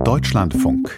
Deutschlandfunk.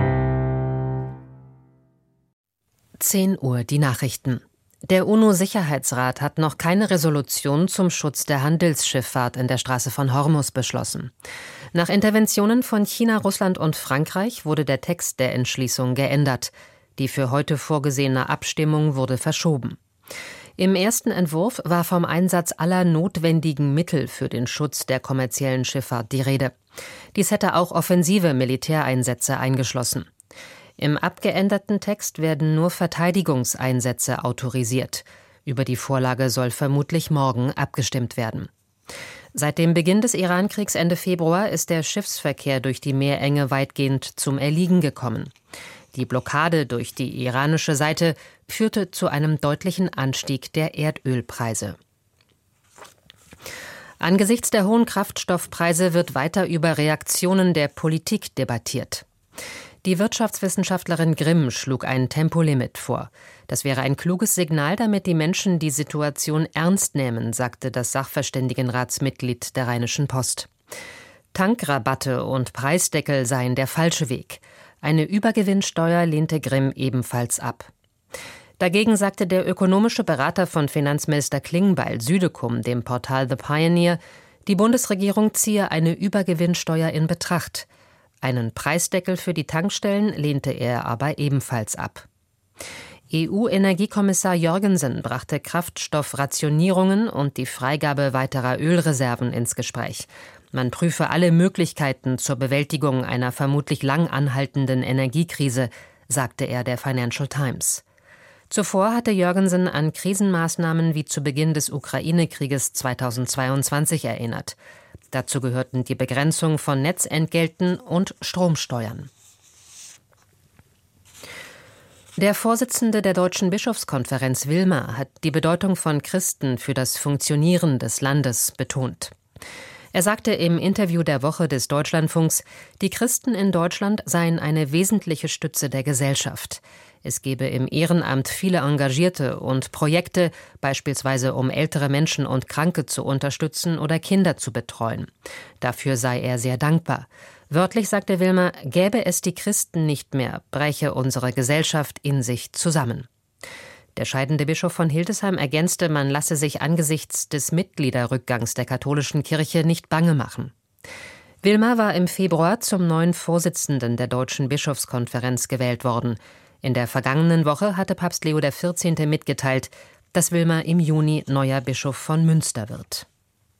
10 Uhr, die Nachrichten. Der UNO-Sicherheitsrat hat noch keine Resolution zum Schutz der Handelsschifffahrt in der Straße von Hormuz beschlossen. Nach Interventionen von China, Russland und Frankreich wurde der Text der Entschließung geändert. Die für heute vorgesehene Abstimmung wurde verschoben. Im ersten Entwurf war vom Einsatz aller notwendigen Mittel für den Schutz der kommerziellen Schifffahrt die Rede. Dies hätte auch offensive Militäreinsätze eingeschlossen. Im abgeänderten Text werden nur Verteidigungseinsätze autorisiert. Über die Vorlage soll vermutlich morgen abgestimmt werden. Seit dem Beginn des Iran-Kriegs Ende Februar ist der Schiffsverkehr durch die Meerenge weitgehend zum Erliegen gekommen. Die Blockade durch die iranische Seite führte zu einem deutlichen Anstieg der Erdölpreise. Angesichts der hohen Kraftstoffpreise wird weiter über Reaktionen der Politik debattiert. Die Wirtschaftswissenschaftlerin Grimm schlug ein Tempolimit vor. Das wäre ein kluges Signal, damit die Menschen die Situation ernst nehmen, sagte das Sachverständigenratsmitglied der Rheinischen Post. Tankrabatte und Preisdeckel seien der falsche Weg. Eine Übergewinnsteuer lehnte Grimm ebenfalls ab. Dagegen sagte der ökonomische Berater von Finanzminister Klingbeil, Südekum, dem Portal The Pioneer, die Bundesregierung ziehe eine Übergewinnsteuer in Betracht. Einen Preisdeckel für die Tankstellen lehnte er aber ebenfalls ab. EU-Energiekommissar Jørgensen brachte Kraftstoffrationierungen und die Freigabe weiterer Ölreserven ins Gespräch. Man prüfe alle Möglichkeiten zur Bewältigung einer vermutlich lang anhaltenden Energiekrise, sagte er der Financial Times. Zuvor hatte Jørgensen an Krisenmaßnahmen wie zu Beginn des Ukraine-Krieges 2022 erinnert. Dazu gehörten die Begrenzung von Netzentgelten und Stromsteuern. Der Vorsitzende der Deutschen Bischofskonferenz Wilmer hat die Bedeutung von Christen für das Funktionieren des Landes betont. Er sagte im Interview der Woche des Deutschlandfunks, die Christen in Deutschland seien eine wesentliche Stütze der Gesellschaft. Es gebe im Ehrenamt viele Engagierte und Projekte, beispielsweise um ältere Menschen und Kranke zu unterstützen oder Kinder zu betreuen. Dafür sei er sehr dankbar. Wörtlich sagte Wilmer, gäbe es die Christen nicht mehr, bräche unsere Gesellschaft in sich zusammen. Der scheidende Bischof von Hildesheim ergänzte, man lasse sich angesichts des Mitgliederrückgangs der katholischen Kirche nicht bange machen. Wilmer war im Februar zum neuen Vorsitzenden der Deutschen Bischofskonferenz gewählt worden. In der vergangenen Woche hatte Papst Leo XIV. Mitgeteilt, dass Wilmer im Juni neuer Bischof von Münster wird.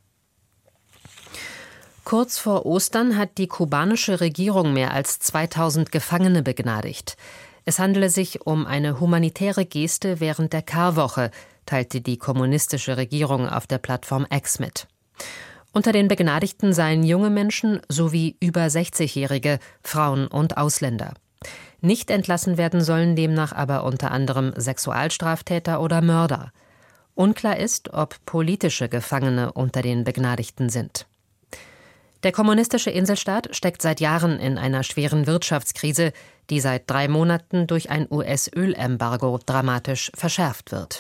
Kurz vor Ostern hat die kubanische Regierung mehr als 2000 Gefangene begnadigt. Es handele sich um eine humanitäre Geste während der Karwoche, teilte die kommunistische Regierung auf der Plattform X mit. Unter den Begnadigten seien junge Menschen sowie über 60-Jährige, Frauen und Ausländer. Nicht entlassen werden sollen demnach aber unter anderem Sexualstraftäter oder Mörder. Unklar ist, ob politische Gefangene unter den Begnadigten sind. Der kommunistische Inselstaat steckt seit Jahren in einer schweren Wirtschaftskrise, die seit 3 Monaten durch ein US-Ölembargo dramatisch verschärft wird.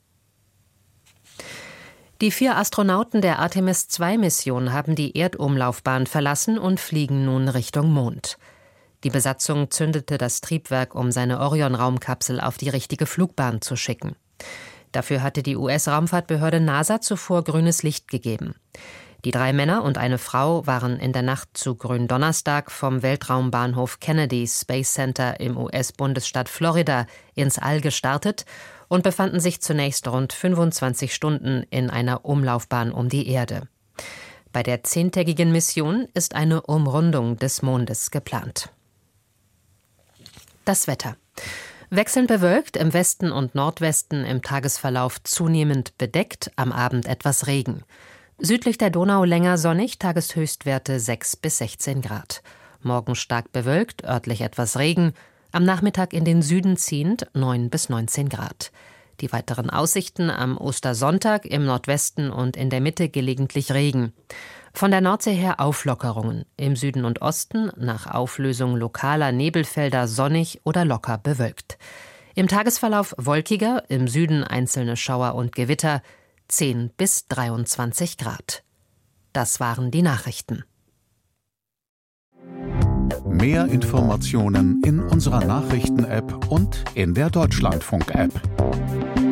Die 4 Astronauten der Artemis-II-Mission haben die Erdumlaufbahn verlassen und fliegen nun Richtung Mond. Die Besatzung zündete das Triebwerk, um seine Orion-Raumkapsel auf die richtige Flugbahn zu schicken. Dafür hatte die US-Raumfahrtbehörde NASA zuvor grünes Licht gegeben. Die 3 Männer und eine Frau waren in der Nacht zu Gründonnerstag vom Weltraumbahnhof Kennedy Space Center im US-Bundesstaat Florida ins All gestartet und befanden sich zunächst rund 25 Stunden in einer Umlaufbahn um die Erde. Bei der 10-tägigen Mission ist eine Umrundung des Mondes geplant. Das Wetter. Wechselnd bewölkt, im Westen und Nordwesten im Tagesverlauf zunehmend bedeckt, am Abend etwas Regen. Südlich der Donau länger sonnig, Tageshöchstwerte 6 bis 16 Grad. Morgen stark bewölkt, örtlich etwas Regen, am Nachmittag in den Süden ziehend 9 bis 19 Grad. Die weiteren Aussichten am Ostersonntag im Nordwesten und in der Mitte gelegentlich Regen. Von der Nordsee her Auflockerungen, im Süden und Osten nach Auflösung lokaler Nebelfelder sonnig oder locker bewölkt. Im Tagesverlauf wolkiger, im Süden einzelne Schauer und Gewitter, 10 bis 23 Grad. Das waren die Nachrichten. Mehr Informationen in unserer Nachrichten-App und in der Deutschlandfunk-App.